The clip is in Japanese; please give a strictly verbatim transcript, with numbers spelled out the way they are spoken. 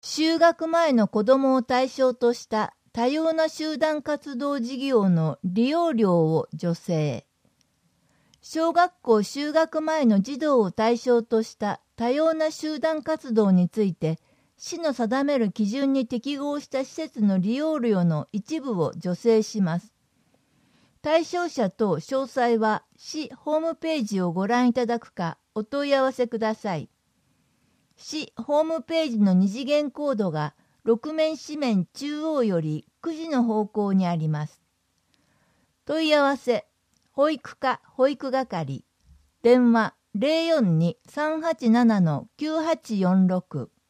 就学前の子どもを対象とした多様な集団活動事業の利用料を助成。小学校就学前の児童を対象とした多様な集団活動について、市の定める基準に適合した施設の利用料の一部を助成します。対象者と詳細は市ホームページをご覧いただくかお問い合わせください。市ホームページの二次元コードがろく面紙面中央よりくじの方向にあります。問い合わせ、保育課保育係、電話 ゼロよんに さんはちなな きゅうはちよんろく